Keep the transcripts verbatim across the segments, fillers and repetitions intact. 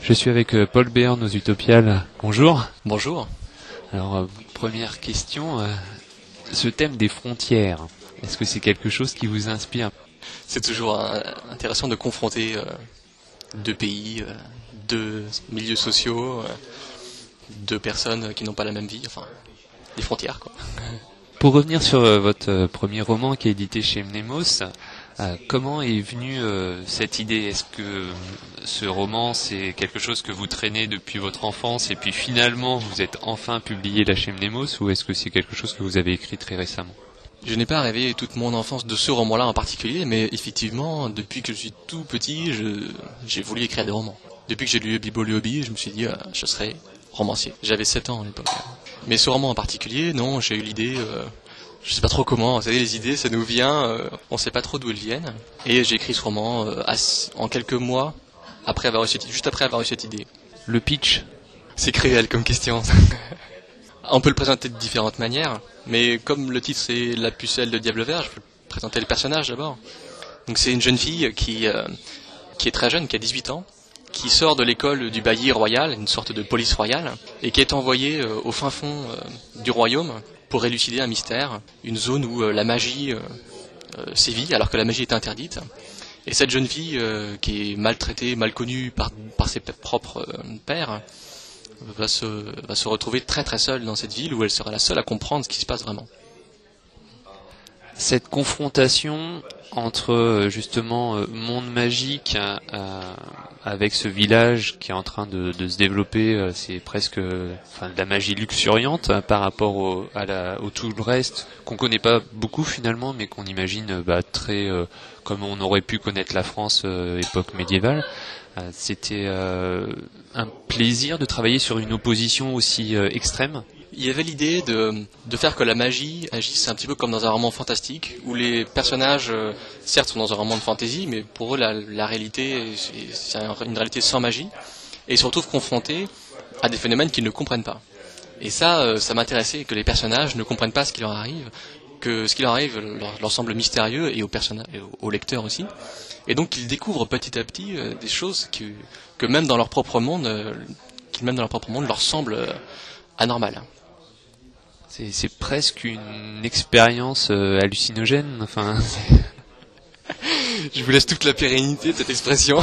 Je suis avec euh, Paul Béarn aux Utopiales. Bonjour. Bonjour. Alors, euh, première question, euh, ce thème des frontières, est-ce que c'est quelque chose qui vous inspire ? C'est toujours euh, intéressant de confronter euh, deux pays, euh, deux milieux sociaux, euh, deux personnes qui n'ont pas la même vie, enfin, des frontières, quoi. Pour revenir sur euh, votre euh, premier roman qui est édité chez Mnemos, euh, comment est venue euh, cette idée ? Est-ce que euh, ce roman, c'est quelque chose que vous traînez depuis votre enfance et puis finalement vous êtes enfin publié là chez Mnemos, ou est-ce que c'est quelque chose que vous avez écrit très récemment ? Je n'ai pas rêvé toute mon enfance de ce roman-là en particulier, mais effectivement, depuis que je suis tout petit, je, j'ai voulu écrire des romans. Depuis que j'ai lu Bibo le Hobby, je me suis dit, euh, je serai romancier. J'avais sept ans à l'époque. Mais ce roman en particulier, non, j'ai eu l'idée, euh, je sais pas trop comment, vous savez, les idées, ça nous vient, euh, on sait pas trop d'où elles viennent. Et j'ai écrit ce roman euh, en quelques mois, après avoir eu cette, juste après avoir eu cette idée. Le pitch ? C'est cruel comme question. On peut le présenter de différentes manières, mais comme le titre c'est La pucelle de Diable Vert, je peux présenter le personnage d'abord. Donc c'est une jeune fille qui, euh, qui est très jeune, qui a dix-huit ans, qui sort de l'école du bailli royal, une sorte de police royale, et qui est envoyée euh, au fin fond euh, du royaume pour élucider un mystère, une zone où euh, la magie euh, euh, sévit alors que la magie est interdite. Et cette jeune fille euh, qui est maltraitée, mal connue par, par ses propres euh, pères, va se, va se retrouver très très seule dans cette ville où elle sera la seule à comprendre ce qui se passe vraiment. Cette confrontation entre justement monde magique euh, avec ce village qui est en train de, de se développer, euh, c'est presque euh, enfin, de la magie luxuriante hein, par rapport au, à la, au tout le reste qu'on connaît pas beaucoup finalement, mais qu'on imagine bah, très euh, comme on aurait pu connaître la France euh, époque médiévale. Euh, c'était euh, un plaisir de travailler sur une opposition aussi euh, extrême. Il y avait l'idée de, de faire que la magie agisse un petit peu comme dans un roman fantastique, où les personnages, euh, certes, sont dans un roman de fantasy, mais pour eux, la, la réalité, c'est, c'est une réalité sans magie, et ils se retrouvent confrontés à des phénomènes qu'ils ne comprennent pas. Et ça, euh, ça m'intéressait, que les personnages ne comprennent pas ce qui leur arrive, que ce qui leur arrive leur, leur semble mystérieux, et aux, personna- et aux, aux lecteurs aussi. Et donc qu'ils découvrent petit à petit euh, des choses que, que même dans leur propre monde, euh, qui même dans leur propre monde leur semblent euh, anormales. C'est, c'est presque une expérience euh, hallucinogène. Enfin, je vous laisse toute la pérennité de cette expression.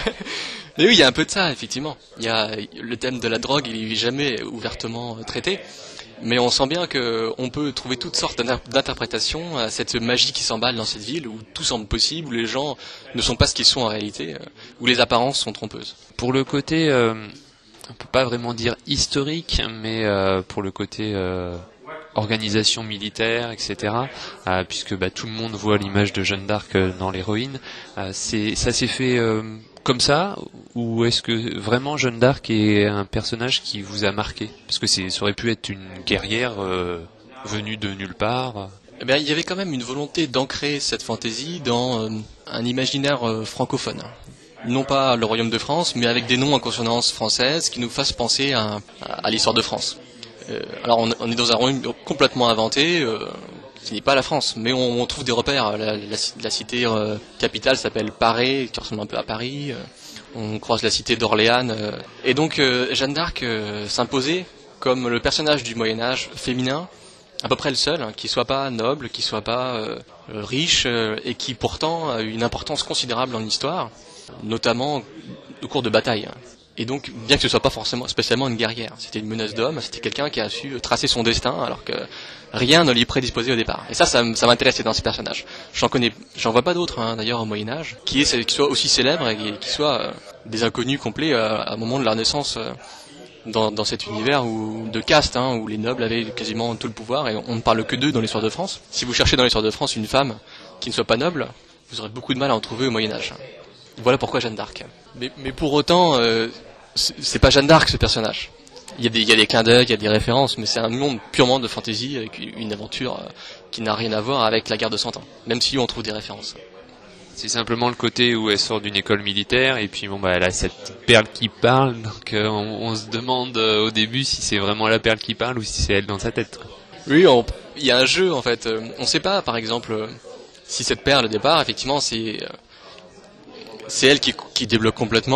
Mais oui, il y a un peu de ça, effectivement. Il y a le thème de la drogue, il n'est jamais ouvertement traité. Mais on sent bien qu'on peut trouver toutes sortes d'interprétations à cette magie qui s'emballe dans cette ville, où tout semble possible, où les gens ne sont pas ce qu'ils sont en réalité, où les apparences sont trompeuses. Pour le côté, euh, on peut pas vraiment dire historique, mais euh, pour le côté euh, organisation militaire, et cetera, euh, puisque bah, tout le monde voit l'image de Jeanne d'Arc euh, dans l'héroïne, euh, c'est, ça s'est fait euh, comme ça, ou est-ce que vraiment Jeanne d'Arc est un personnage qui vous a marqué ? Parce que c'est, ça aurait pu être une guerrière euh, venue de nulle part. Eh bien, il y avait quand même une volonté d'ancrer cette fantaisie dans euh, un imaginaire euh, francophone. Non pas le royaume de France, mais avec des noms en consonance française qui nous fassent penser à, à l'histoire de France. Euh, alors on, on est dans un royaume complètement inventé, euh, qui n'est pas la France, mais on, on trouve des repères. La, la, la cité euh, capitale s'appelle Paris, qui ressemble un peu à Paris. Euh, on croise la cité d'Orléans. Euh, et donc euh, Jeanne d'Arc euh, s'imposait comme le personnage du Moyen-Âge féminin, à peu près le seul, hein, qui soit pas noble, qui soit pas euh, riche, euh, et qui pourtant a eu une importance considérable en histoire, notamment au cours de batailles. Et donc, bien que ce soit pas forcément spécialement une guerrière, c'était une menace d'homme, c'était quelqu'un qui a su tracer son destin alors que rien ne l'y prédisposait au départ. Et ça, ça, ça m'intéressait dans ces personnages. J'en connais, j'en vois pas d'autres hein, d'ailleurs au Moyen Âge, qui, est, qui soient aussi célèbres et qui soient euh, des inconnus complets euh, à un moment de leur naissance euh, dans, dans cet univers où, de caste, hein, où les nobles avaient quasiment tout le pouvoir et on ne parle que d'eux dans l'histoire de France. Si vous cherchez dans l'histoire de France une femme qui ne soit pas noble, vous aurez beaucoup de mal à en trouver au Moyen Âge. Voilà pourquoi Jeanne d'Arc. Mais, mais pour autant, euh, c'est pas Jeanne d'Arc ce personnage. Il y a des, il y a des clins d'œil, il y a des références, mais c'est un monde purement de fantaisie avec une aventure euh, qui n'a rien à voir avec la guerre de Cent Ans, même si on trouve des références. C'est simplement le côté où elle sort d'une école militaire et puis bon bah elle a cette perle qui parle, donc euh, on, on se demande euh, au début si c'est vraiment la perle qui parle ou si c'est elle dans sa tête. Oui, on, il y a un jeu en fait. On ne sait pas, par exemple, euh, si cette perle au départ, effectivement, c'est euh, c'est elle qui, qui débloque complètement,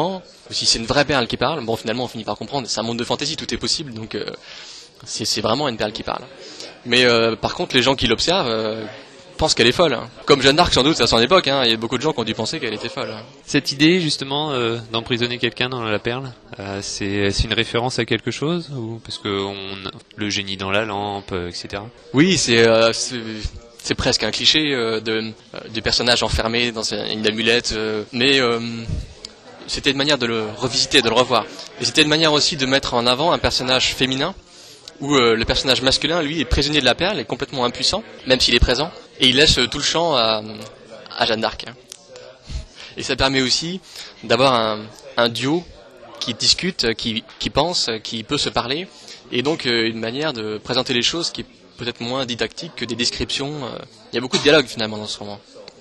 si c'est une vraie perle qui parle, bon finalement on finit par comprendre, c'est un monde de fantaisie, tout est possible, donc euh, c'est, c'est vraiment une perle qui parle. Mais euh, par contre les gens qui l'observent euh, pensent qu'elle est folle, hein. Comme Jeanne d'Arc sans doute à son époque, hein. Il y a beaucoup de gens qui ont dû penser qu'elle était folle. Hein. Cette idée justement euh, d'emprisonner quelqu'un dans la perle, euh, c'est, c'est une référence à quelque chose ou parce que on, le génie dans la lampe, euh, et cetera. Oui, c'est, euh, c'est c'est presque un cliché euh, de euh, du personnage enfermé dans une amulette, euh, mais euh, c'était une manière de le revisiter, de le revoir. Et c'était une manière aussi de mettre en avant un personnage féminin où euh, le personnage masculin, lui, est prisonnier de la perle, est complètement impuissant, même s'il est présent, et il laisse euh, tout le champ à, à Jeanne d'Arc. Et ça permet aussi d'avoir un, un duo qui discute, qui, qui pense, qui peut se parler, et donc euh, une manière de présenter les choses qui est peut-être moins didactique que des descriptions. Euh. Il y a beaucoup de dialogues finalement dans ce roman.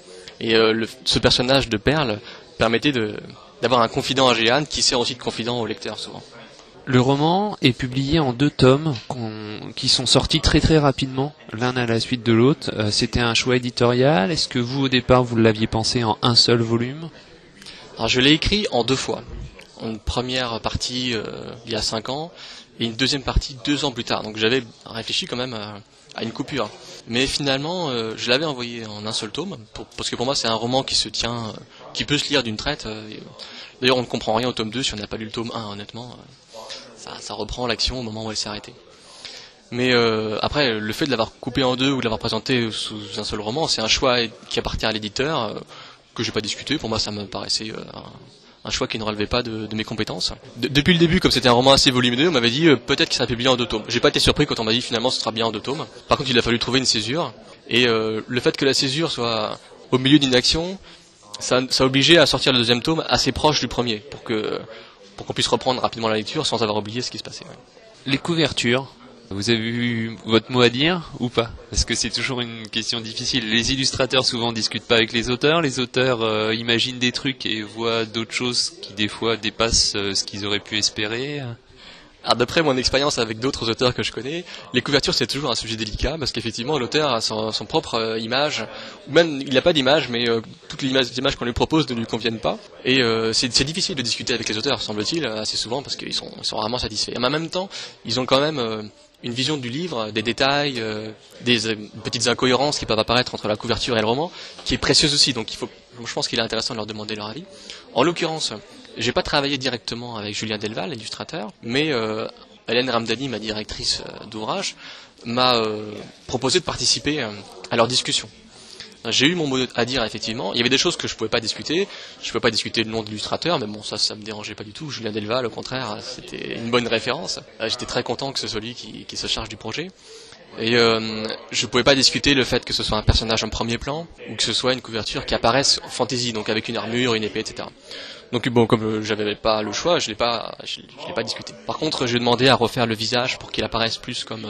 Et euh, le, ce personnage de perle permettait de, d'avoir un confident à Jeanne qui sert aussi de confident au lecteur souvent. Le roman est publié en deux tomes qui sont sortis très très rapidement, l'un à la suite de l'autre. Euh, c'était un choix éditorial. Est-ce que vous, au départ, vous l'aviez pensé en un seul volume ? Alors, je l'ai écrit en deux fois. Une première partie euh, il y a cinq ans et une deuxième partie deux ans plus tard. Donc j'avais réfléchi quand même à, à une coupure. Mais finalement, euh, je l'avais envoyé en un seul tome, pour, parce que pour moi c'est un roman qui se tient, euh, qui peut se lire d'une traite. Euh, d'ailleurs on ne comprend rien au tome deux si on n'a pas lu le tome un, honnêtement. Euh, ça, ça reprend l'action au moment où elle s'est arrêtée. Mais euh, après, le fait de l'avoir coupé en deux ou de l'avoir présenté sous un seul roman, c'est un choix qui appartient à l'éditeur, euh, que j'ai pas discuté. Pour moi ça me paraissait... Euh, un, un choix qui ne relevait pas de, de mes compétences. De, depuis le début, comme c'était un roman assez volumineux, on m'avait dit euh, peut-être qu'il sera publié en deux tomes. J'ai pas été surpris quand on m'a dit finalement ce sera bien en deux tomes. Par contre, il a fallu trouver une césure, et euh, le fait que la césure soit au milieu d'une action, ça, ça a obligé à sortir le deuxième tome assez proche du premier, pour que pour qu'on puisse reprendre rapidement la lecture sans avoir oublié ce qui se passait. Ouais. Les couvertures, vous avez eu votre mot à dire ou pas ? Parce que c'est toujours une question difficile. Les illustrateurs souvent discutent pas avec les auteurs. Les auteurs euh, imaginent des trucs et voient d'autres choses qui des fois dépassent euh, ce qu'ils auraient pu espérer. Alors d'après mon expérience avec d'autres auteurs que je connais, les couvertures c'est toujours un sujet délicat parce qu'effectivement l'auteur a son, son propre euh, image, ou même il n'a pas d'image mais euh, toutes les images, les images qu'on lui propose ne lui conviennent pas. Et euh, c'est, c'est difficile de discuter avec les auteurs, semble-t-il, assez souvent parce qu'ils sont, ils sont rarement satisfaits. Mais en même temps, ils ont quand même... Euh, une vision du livre, des détails, euh, des euh, petites incohérences qui peuvent apparaître entre la couverture et le roman, qui est précieuse aussi. Donc il faut, je pense qu'il est intéressant de leur demander leur avis. En l'occurrence, j'ai pas travaillé directement avec Julien Delval, l'illustrateur, mais euh, Hélène Ramdani, ma directrice euh, d'ouvrage, m'a euh, proposé de participer euh, à leur discussion. J'ai eu mon mot à dire, effectivement. Il y avait des choses que je pouvais pas discuter. Je pouvais pas discuter le nom de l'illustrateur, mais bon, ça, ça me dérangeait pas du tout. Julien Delval, au contraire, c'était une bonne référence. J'étais très content que ce soit lui qui, qui se charge du projet. Et euh, je pouvais pas discuter le fait que ce soit un personnage en premier plan, ou que ce soit une couverture qui apparaisse en fantasy, donc avec une armure, une épée, et cetera. Donc bon, comme j'avais pas le choix, je l'ai pas, je, je l'ai pas discuté. Par contre, j'ai demandé à refaire le visage pour qu'il apparaisse plus comme,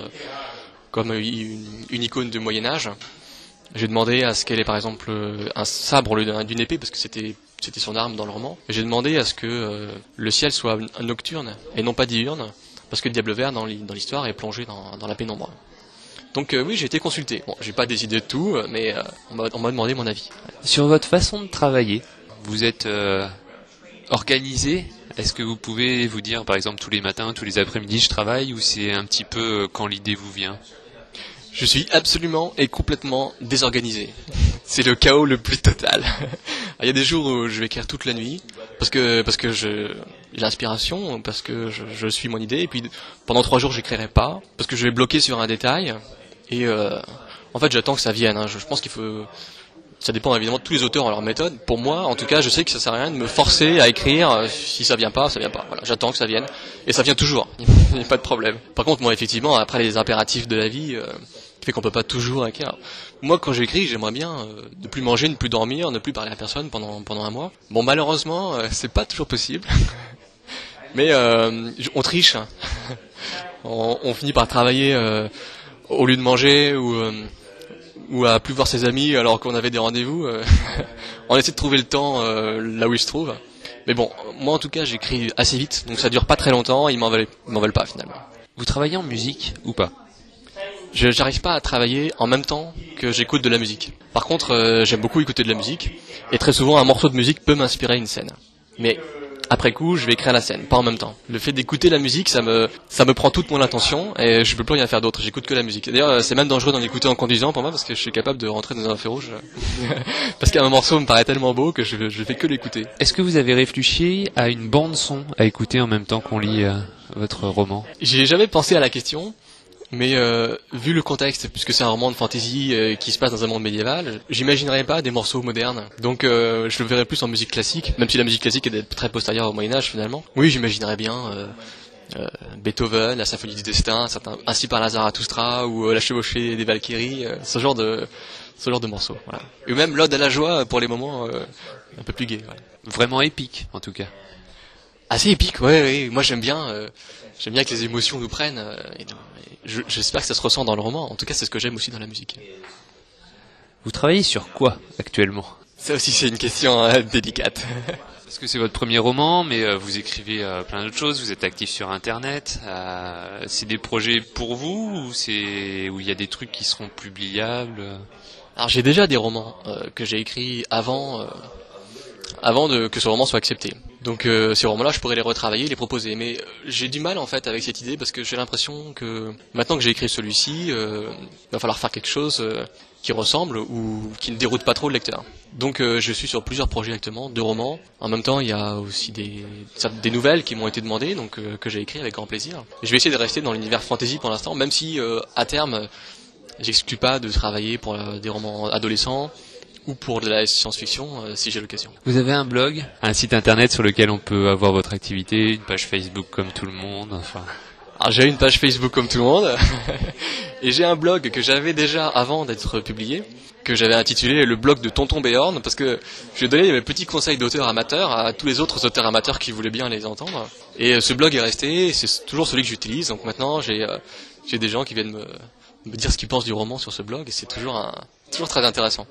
comme une, une icône de Moyen-Âge. J'ai demandé à ce qu'elle ait par exemple un sabre au lieu d'une épée parce que c'était c'était son arme dans le roman. Et j'ai demandé à ce que euh, le ciel soit nocturne et non pas diurne parce que le diable vert dans l'histoire est plongé dans, dans la pénombre. Donc euh, oui, j'ai été consulté. Bon, j'ai pas décidé de tout, mais euh, on, m'a, on m'a demandé mon avis. Sur votre façon de travailler, vous êtes euh, organisé ? Est-ce que vous pouvez vous dire par exemple tous les matins, tous les après-midi je travaille ou c'est un petit peu quand l'idée vous vient ? Je suis absolument et complètement désorganisé. C'est le chaos le plus total. Il y a des jours où je vais écrire toute la nuit parce que parce que je j'ai l'inspiration, parce que je, je suis mon idée, et puis pendant trois jours j'écrirai pas parce que je vais bloquer sur un détail et euh, en fait j'attends que ça vienne. Hein. Je, je pense qu'il faut. Ça dépend évidemment de tous les auteurs en leur méthode. Pour moi, en tout cas, je sais que ça sert à rien de me forcer à écrire. Si ça vient pas, ça vient pas. Voilà, j'attends que ça vienne et ça vient toujours. Il n'y a pas de problème. Par contre, moi, effectivement, après les impératifs de la vie, euh, qui fait qu'on peut pas toujours écrire. Moi, quand j'écris, j'aimerais bien euh, ne plus manger, ne plus dormir, ne plus parler à personne pendant pendant un mois. Bon, malheureusement, euh, c'est pas toujours possible. Mais euh, on triche. on, on finit par travailler euh, au lieu de manger ou euh, ou à plus voir ses amis alors qu'on avait des rendez-vous. Euh, on essaie de trouver le temps euh, là où il se trouve. Mais bon, moi en tout cas j'écris assez vite, donc ça dure pas très longtemps, ils m'en veulent, ils m'en veulent pas finalement. Vous travaillez en musique ou pas ? Je j'arrive pas à travailler en même temps que j'écoute de la musique. Par contre, euh, j'aime beaucoup écouter de la musique, et très souvent un morceau de musique peut m'inspirer une scène. Mais après coup, je vais écrire la scène, pas en même temps. Le fait d'écouter la musique, ça me, ça me prend toute mon attention et je peux plus rien faire d'autre. J'écoute que la musique. D'ailleurs, c'est même dangereux d'en écouter en conduisant pour moi parce que je suis capable de rentrer dans un feu rouge. Parce qu'un morceau me paraît tellement beau que je, je fais que l'écouter. Est-ce que vous avez réfléchi à une bande son à écouter en même temps qu'on lit euh, votre roman? J'ai jamais pensé à la question. Mais euh, vu le contexte, puisque c'est un roman de fantasy euh, qui se passe dans un monde médiéval, j'imaginerais pas des morceaux modernes. Donc euh, je le verrais plus en musique classique, même si la musique classique est très postérieure au Moyen-Âge finalement. Oui, j'imaginerais bien euh, euh, Beethoven, la symphonie du destin, certains, ainsi par la Zarathustra ou euh, la chevauchée des Valkyries, euh, ce genre de ce genre de morceaux. Voilà. Et même l'ode à la joie pour les moments euh, un peu plus gais. Voilà. Vraiment épique, en tout cas. Assez épique, ouais, ouais. Moi j'aime bien, euh, j'aime bien que les émotions nous prennent. Euh, et, et je, j'espère que ça se ressent dans le roman. En tout cas, c'est ce que j'aime aussi dans la musique. Vous travaillez sur quoi actuellement? Ça aussi, c'est une question euh, délicate. Parce que c'est votre premier roman, mais euh, vous écrivez euh, plein d'autres choses. Vous êtes actif sur Internet. Euh, c'est des projets pour vous ou c'est où il y a des trucs qui seront publiables? Alors j'ai déjà des romans euh, que j'ai écrits avant. Euh, avant de, que ce roman soit accepté. Donc euh, ces romans-là, je pourrais les retravailler, les proposer. Mais euh, j'ai du mal en fait avec cette idée parce que j'ai l'impression que maintenant que j'ai écrit celui-ci, euh, il va falloir faire quelque chose euh, qui ressemble ou qui ne déroute pas trop le lecteur. Donc euh, je suis sur plusieurs projets actuellement, deux romans. En même temps, il y a aussi des, des nouvelles qui m'ont été demandées, donc euh, que j'ai écrit avec grand plaisir. Et je vais essayer de rester dans l'univers fantasy pour l'instant, même si euh, à terme, j'exclus pas de travailler pour euh, des romans adolescents ou pour de la science-fiction, euh, si j'ai l'occasion. Vous avez un blog, un site internet sur lequel on peut avoir votre activité, une page Facebook comme tout le monde, enfin... Alors j'ai une page Facebook comme tout le monde, et j'ai un blog que j'avais déjà avant d'être publié, que j'avais intitulé le blog de Tonton Béorn, parce que je donnais mes petits conseils d'auteurs amateurs à tous les autres auteurs amateurs qui voulaient bien les entendre. Et ce blog est resté, c'est toujours celui que j'utilise, donc maintenant j'ai euh, j'ai des gens qui viennent me, me dire ce qu'ils pensent du roman sur ce blog, et c'est toujours, un, toujours très intéressant.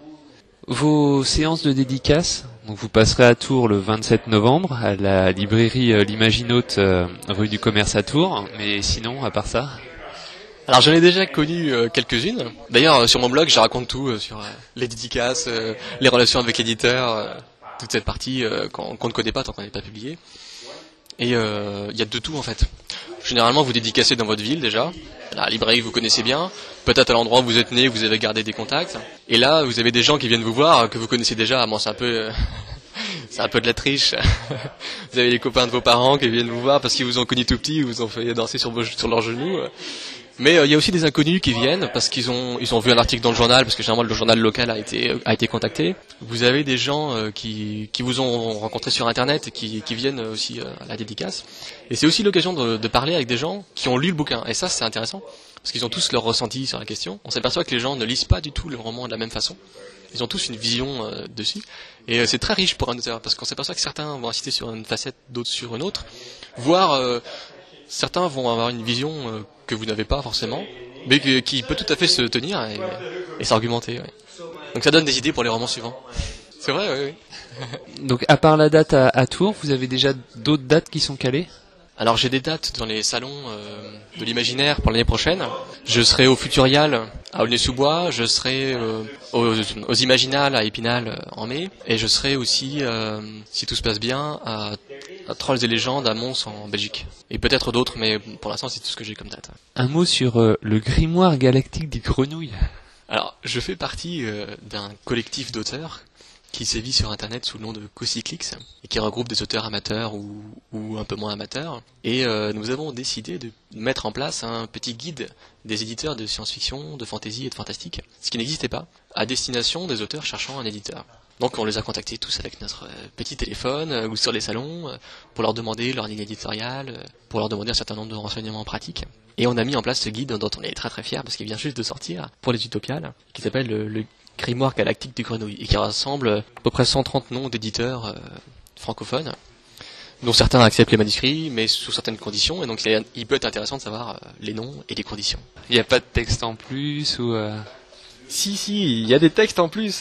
Vos séances de dédicaces, donc vous passerez à Tours le vingt-sept novembre à la librairie euh, l'Imaginote euh, rue du Commerce à Tours, mais sinon, à part ça? Alors j'en ai déjà connu euh, quelques-unes. D'ailleurs euh, sur mon blog je raconte tout euh, sur euh, les dédicaces, euh, les relations avec l'éditeur, euh, toute cette partie euh, qu'on, qu'on ne connaît pas tant qu'on n'est pas publié. Et il euh, y a de tout en fait. Généralement vous dédicacez dans votre ville déjà, la librairie que vous connaissez bien, peut-être à l'endroit où vous êtes né, vous avez gardé des contacts. Et là vous avez des gens qui viennent vous voir, que vous connaissez déjà, bon c'est un peu... Euh, c'est un peu de la triche. Vous avez les copains de vos parents qui viennent vous voir parce qu'ils vous ont connu tout petit, ils vous ont fait danser sur, vos, sur leurs genoux. Mais il euh, y a aussi des inconnus qui viennent parce qu'ils ont ils ont vu un article dans le journal, parce que généralement le journal local a été a été contacté. Vous avez des gens euh, qui qui vous ont rencontré sur internet et qui qui viennent aussi euh, à la dédicace. Et c'est aussi l'occasion de, de parler avec des gens qui ont lu le bouquin. Et ça c'est intéressant parce qu'ils ont tous leur ressenti sur la question. On s'aperçoit que les gens ne lisent pas du tout le roman de la même façon. Ils ont tous une vision euh, dessus. Et euh, c'est très riche pour un auteur parce qu'on s'aperçoit que certains vont insister sur une facette, d'autres sur une autre, voire euh, certains vont avoir une vision euh, que vous n'avez pas forcément, mais que, qui peut tout à fait se tenir et, et s'argumenter. Ouais. Donc ça donne des idées pour les romans suivants. C'est vrai, oui. oui. Donc à part la date à, à Tours, vous avez déjà d'autres dates qui sont calées? Alors j'ai des dates dans les salons euh, de l'imaginaire pour l'année prochaine. Je serai au Futurial à Aulnay-sous-Bois, je serai euh, aux, aux Imaginales à Épinal euh, en mai, et je serai aussi, euh, si tout se passe bien, à, à Trolls et Légendes à Mons en Belgique. Et peut-être d'autres, mais pour l'instant c'est tout ce que j'ai comme date. Un mot sur euh, le grimoire galactique des grenouilles. Alors je fais partie euh, d'un collectif d'auteurs qui sévit sur internet sous le nom de Cocyclix et qui regroupe des auteurs amateurs ou, ou un peu moins amateurs. Et euh, nous avons décidé de mettre en place un petit guide des éditeurs de science-fiction, de fantasy et de fantastique, ce qui n'existait pas, à destination des auteurs cherchant un éditeur. Donc on les a contactés tous avec notre euh, petit téléphone euh, ou sur les salons euh, pour leur demander leur ligne éditoriale, euh, pour leur demander un certain nombre de renseignements pratiques. Et on a mis en place ce guide dont on est très très fiers parce qu'il vient juste de sortir pour les Utopiales, qui s'appelle le, le Grimoire galactique du grenouille, et qui rassemble à peu près cent trente noms d'éditeurs euh, francophones, dont certains acceptent les manuscrits, mais sous certaines conditions, et donc il, est, il peut être intéressant de savoir euh, les noms et les conditions. Il n'y a pas de texte en plus ou euh... Si, si, il y a des textes en plus.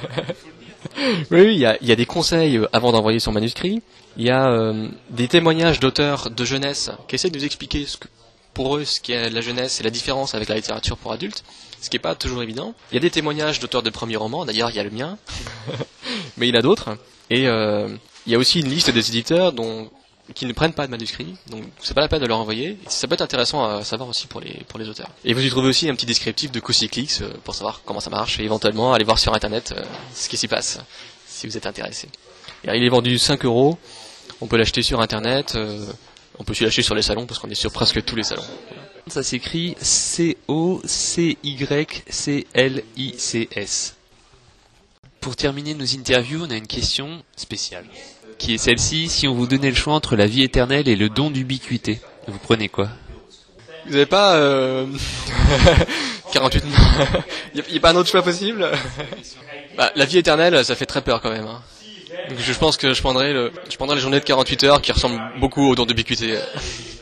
Oui, oui, il y a, il y a des conseils avant d'envoyer son manuscrit, il y a euh, des témoignages d'auteurs de jeunesse qui essaient de nous expliquer ce que, pour eux ce qu'est la jeunesse et la différence avec la littérature pour adultes, ce qui n'est pas toujours évident. Il y a des témoignages d'auteurs de premiers romans, d'ailleurs il y a le mien, mais il y en a d'autres. Et euh, Il y a aussi une liste des éditeurs dont qui ne prennent pas de manuscrits, donc c'est pas la peine de leur envoyer. Ça peut être intéressant à savoir aussi pour les pour les auteurs. Et vous y trouvez aussi un petit descriptif de Cosyclix euh, pour savoir comment ça marche et éventuellement aller voir sur internet euh, ce qui s'y passe si vous êtes intéressé. Et il est vendu cinq euros. On peut l'acheter sur internet. Euh, on peut aussi l'acheter sur les salons parce qu'on est sur presque tous les salons. Ça s'écrit C O C Y C L I C S. Pour terminer nos interviews, on a une question spéciale, qui est celle-ci: si on vous donnait le choix entre la vie éternelle et le don d'ubiquité, vous prenez quoi? Vous n'avez pas euh... quarante-huit Il n'y a, a pas un autre choix possible? Bah, la vie éternelle, ça fait très peur quand même. Hein. Donc je pense que je prendrais le, je prendrais les journées de quarante-huit heures qui ressemblent beaucoup au don d'ubiquité.